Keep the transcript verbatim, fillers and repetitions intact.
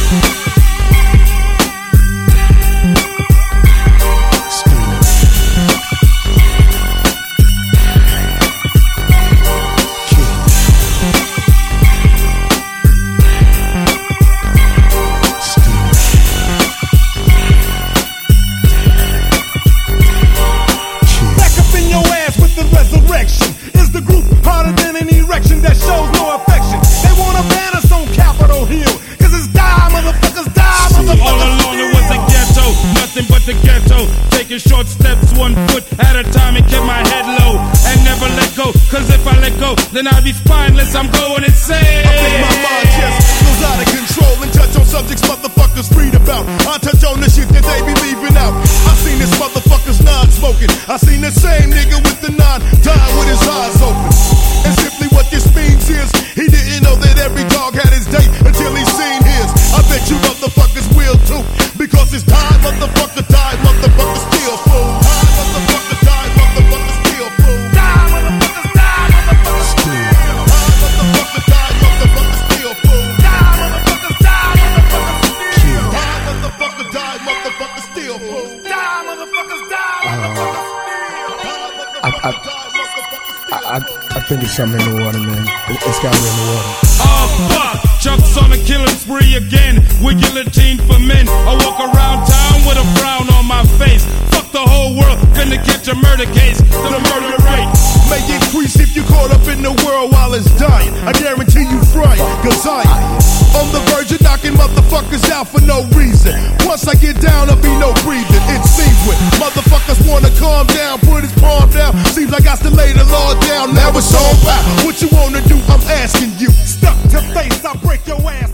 Short steps, one foot at a time, and kept my head low and never let go. Cause if I let go, then I'll be spineless. I'm going insane. I think my mind just goes out of control and touch on subjects motherfuckers read about. I touch on the shit that they be leaving out. I seen this motherfucker's non-smoking. I seen the same nigga with the nine dying with his eyes open. And simply what this means is he didn't know that every dog had his day until he seen his. I bet you motherfuckers will too, because it's time, motherfucker, time, motherfucker, still fool. Time, motherfucker, time, motherfucker, still fool. Time, motherfucker, time, motherfucker, still. Time, motherfucker, time, motherfucker, still fool. Time, motherfucker, time, motherfucker, still. Time, motherfucker, time, motherfucker, still fool. Time, motherfucker, time, motherfucker, still. I, I, I, I think it's something in the water, man. It, it's gotta be in the water. Oh, fuck! Chuck's on a killing spree again with guillotine for men. I walk around town with a frown on my face. Fuck the whole world, finna catch a murder case. The murder rate may increase if you caught up in the world while it's dying. I guarantee you frying, cause I am on the verge of knocking motherfuckers out for no reason. Once I get down, there'll be no breathing. It seems when motherfuckers wanna calm down, put his palm down. Seems like I still lay the law down. Now it's all about what you wanna do, I'm asking you. Stuck to face, I break your ass.